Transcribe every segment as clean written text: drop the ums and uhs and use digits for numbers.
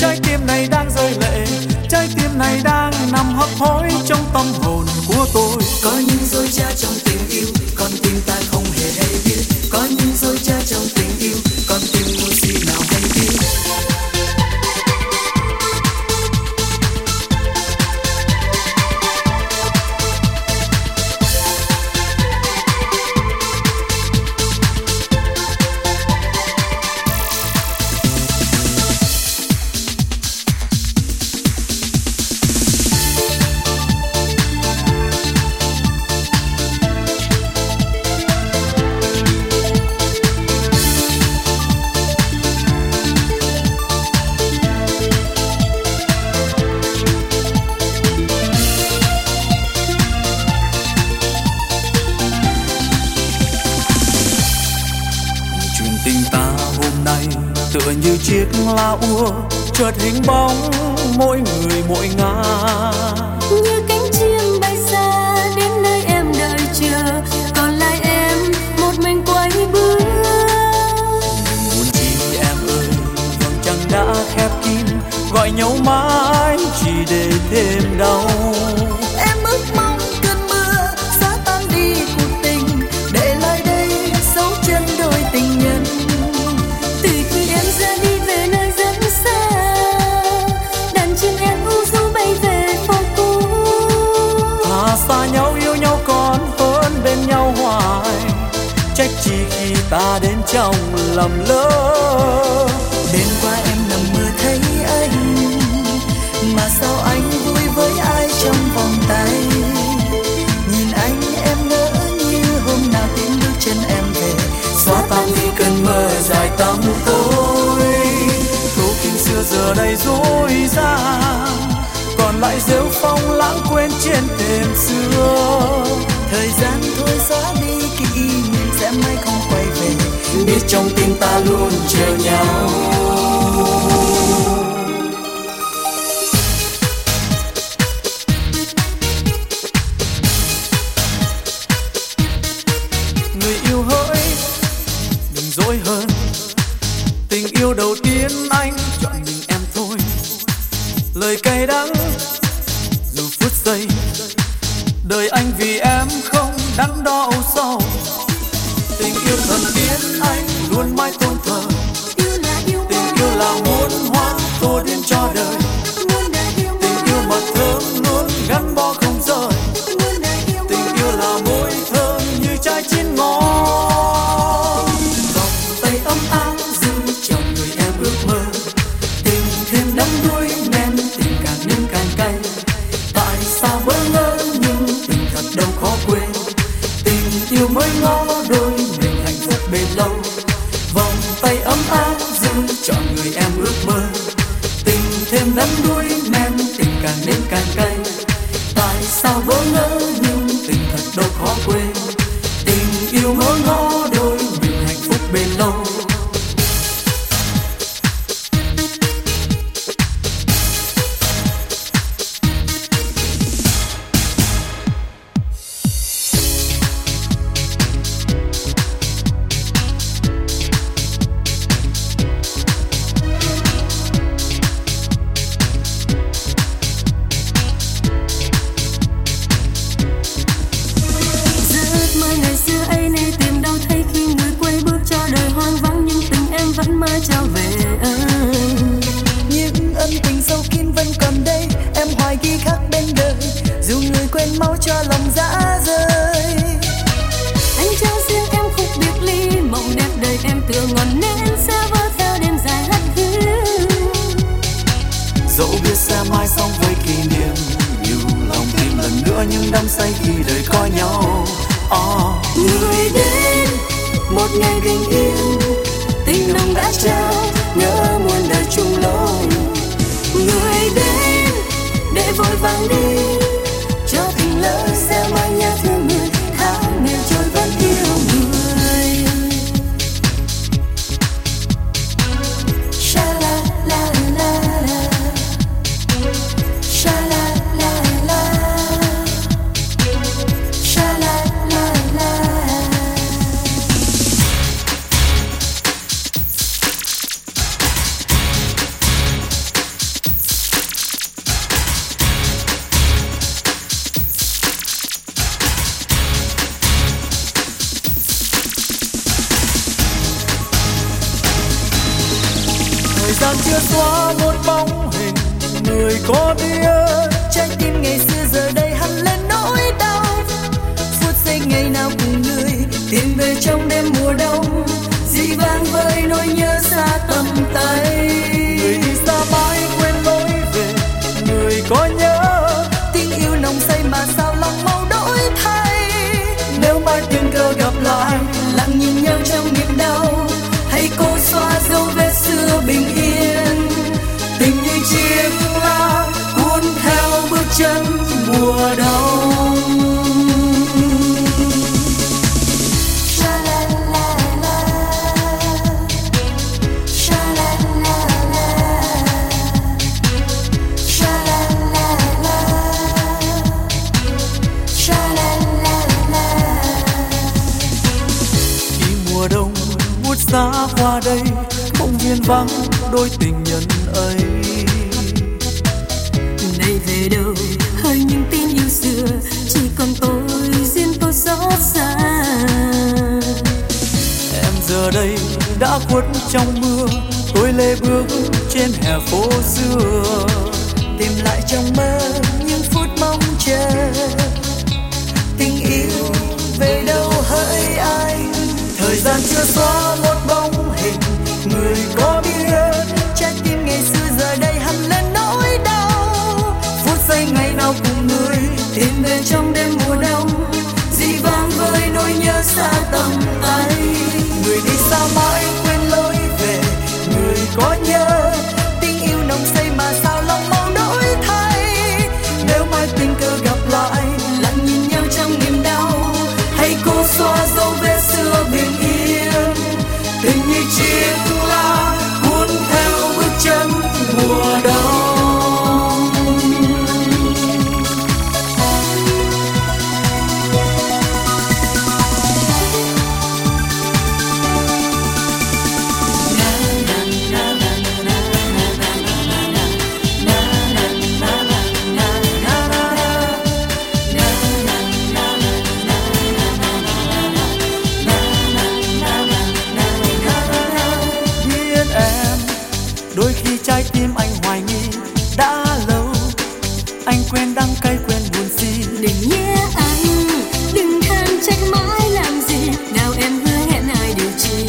trái tim này đang rơi lệ, trái tim này đang nằm hấp hối trong tâm hồn của tôi. Có những dối trá trong tình yêu, con tim ta không hề hay biết. Có những dối trá trong tình yêu, con tim ngu si nào hay biết. Tựa như chiếc lá úa chợt hình bóng mỗi người mỗi ngả, như cánh chim bay xa đến nơi em đợi chờ, còn lại em một mình quay bước. Đừng buồn chi em ơi, vầng trăng đã khép kín, gọi nhau mãi chỉ để thêm đau. Em ước mong cơn mưa xóa tan đi cuộc tình, để lại đây dấu chân đôi tình nhân. Xa nhau yêu nhau còn hơn bên nhau hoài, trách chi khi ta đến trong lầm lỡ. Đêm qua em nằm mơ thấy anh, mà sao anh vui với ai trong vòng tay. Nhìn anh em ngỡ như hôm nào tiếng bước chân em về, xóa tan đi cơn mơ dài tăm tối. Câu kinh xưa giờ đây dối gian, còn lại rêu phong lãng quên trên thềm xưa. Thời gian thôi xóa đi kỷ niệm sẽ mãi không quay về, biết trong tim ta luôn chờ nhau. Người yêu hỡi đừng dối hơn, tình yêu đầu tiên anh chọn mình em thôi. Lời cay đắng dù phút giây, đời anh vì em không đắn đo âu sầu. Tình yêu thần biến anh luôn mãi tôn thờ, tình yêu là muôn hoa tô đến cho đời. Tình yêu mật thơm luôn gắn bó không rời, tình yêu là môi thơm như trái chín ngon. Vòng tay ấm áp giữ chồng người em ước mơ, tình thêm đắm đuối men tình càng nên càng cay. Tại sao bỡ ngỡ nhưng tình thật đâu khó quên, tình yêu mới ngó đôi mình hạnh phúc bền lâu. Vòng tay ấm áp giữ chọn người em ước mơ, tình thêm đắm đuối men tình càng nên càng cay. Tại sao bỡ ngỡ nhưng tình thật đâu khó quên, tình yêu mới ngó đôi mình hạnh phúc bền lâu. Vẫn mãi trở về những ân tình sâu kín vẫn còn đây, em hoài ghi khắc bên đời, dù người quên mau cho lòng dã rời. Anh trao riêng em khúc biệt ly, mộng đẹp đời em tựa ngọn nến sẽ vỡ theo đêm dài hắt hiu. Dẫu biết sẽ mãi sống với kỷ niệm, nhiều lòng tim lần nữa nhưng đắm say khi đời có nhau. Người đến một ngày bình yên, tình nồng đã trao nhớ muôn đời chung lối. Người đến để vội vàng đi, cho tình lỡ sẽ mãi nhớ thương người, tháng ngày trôi vẫn yêu người. Sha la la la la, sha la la la, sha la la la. xóa một bóng hình người có biết. Trái tim ngày xưa giờ đây hằn lên nỗi đau, phút giây ngày nào cùng người tìm về trong đêm mùa đông, dĩ vang với nỗi nhớ xa tầm tay. Người đi xa mãi quên lối về, người có nhớ Tình yêu nồng say mà sao lòng mau đổi thay. nếu mai tình cờ gặp lại. Lặng nhìn nhau trong niềm đau, hãy cố xóa dấu vết xưa bình yên. Tình như chiếc lá cuốn theo bước chân mùa đông. Sha la la la, sha la la la, sha la la la, sha la la la. Khi mùa đông buốt giá qua đây, công viên vắng đôi tình nhân ấy. Này về đâu hơi những tin yêu xưa, chỉ còn tôi riêng tôi xót xa. Em giờ đây đã khuất trong mưa, tôi lê bước trên hè phố xưa. Tìm lại trong mơ những phút mong chờ, tình yêu về đâu hỡi anh. Thời gian chưa xóa một bóng hình người có biết. Trái tim ngày xưa giờ đây hằn lên nỗi đau, Phút giây ngày nào cùng người tìm về trong đêm mùa đông, dĩ vang với nỗi nhớ xa tầm tay. người đi xa mãi quên lối về, người có nhớ Tình yêu nồng say mà sao lòng mau đổi thay. nếu mai tình cờ gặp lại. Lặng nhìn nhau trong niềm đau, Hãy cố xóa dấu vết xưa bình yên. Tình như chiếc lá cuốn theo bước chân mùa đông. Biết em, đôi khi trái tim anh hoài nghi đã lâu, anh quên đắng cay quên buồn gì. đừng nhé anh, đừng than trách mãi làm gì, nào em hứa hẹn ai điều chi.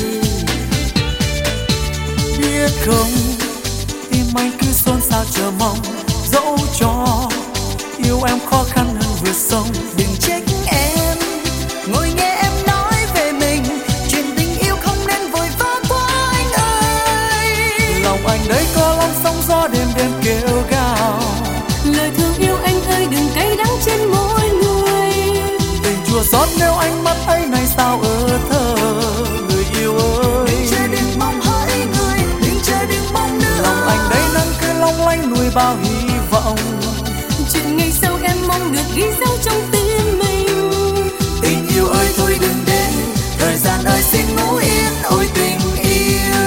Biết không, tim anh cứ xôn xao chờ mong, dẫu cho yêu em khó khăn hơn vượt sông. Đừng trách em, ngồi nghe em nói về mình, chuyện tình yêu không nên vội vã quá anh ơi. Lòng anh đấy có lắm sóng gió đêm đêm kêu gào, Lời thương yêu anh ơi đừng cay đắng trên môi người. tình chua xót nếu ánh mắt ấy này sao ở thơ. Người yêu ơi, Đừng chờ đừng mong hỡi người, đừng chờ đừng mong nữa. lòng anh đấy nắng cứ long lanh nuôi bao hy vọng. Chuyện ngày sau em mong được ghi dấu trong tim mình. Tình yêu ơi thôi đừng đến, thời gian ơi xin ngủ yên. Ôi tình yêu,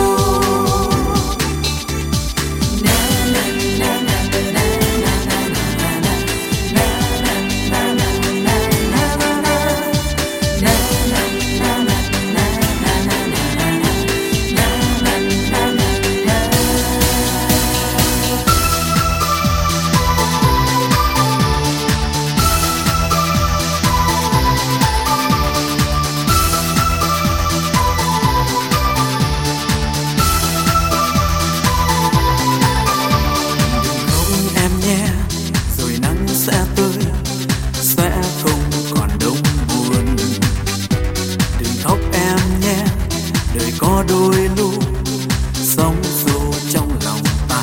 có đôi lúc sóng xô trong lòng ta.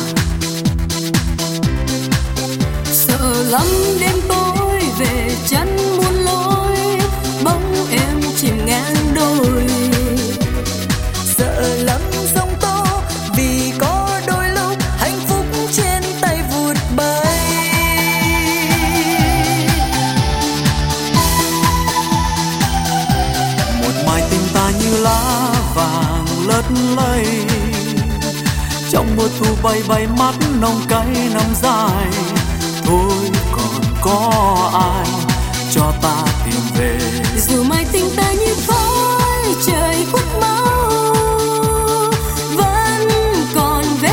Sợ lắm đêm tối về chân muôn lối, bóng em chìm ngang đôi. Sợ lắm sóng to vì có đôi lúc hạnh phúc trên tay vụt bay. Một mai tình ta như lá vàng lất lây, trong mùa thu bay bay mắt nồng cay năm dài. Thôi còn có ai cho ta tìm về, Dù mai tình ta như khói trời khuất máu, vẫn còn vết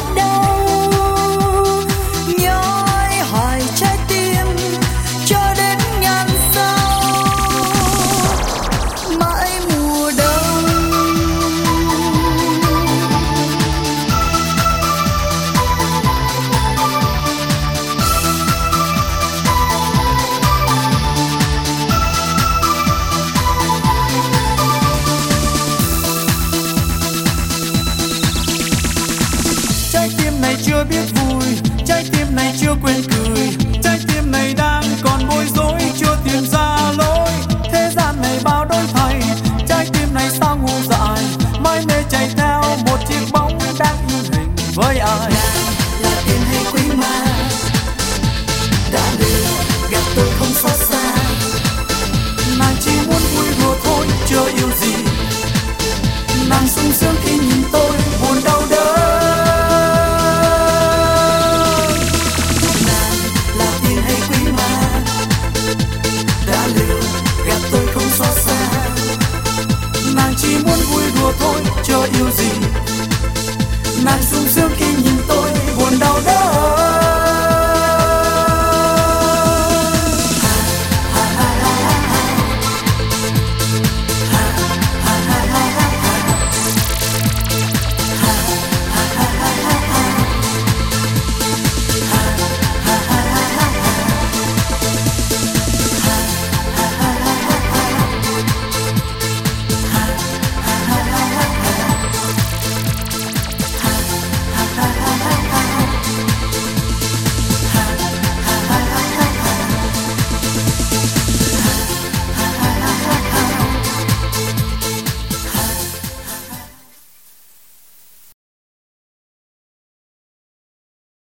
này chưa biết vui, trái tim này chưa quên cười, trái tim này đang còn bối rối chưa tìm ra lối. Thế gian này bao đổi thay, trái tim này sao ngu dại, mãi mê chạy theo một chiếc bóng đang in hình với ai. Là tiền hay quý ma đã lừa gạt tôi không xót xa. Nàng chỉ muốn vui đùa thôi chưa yêu gì, nàng sung sướng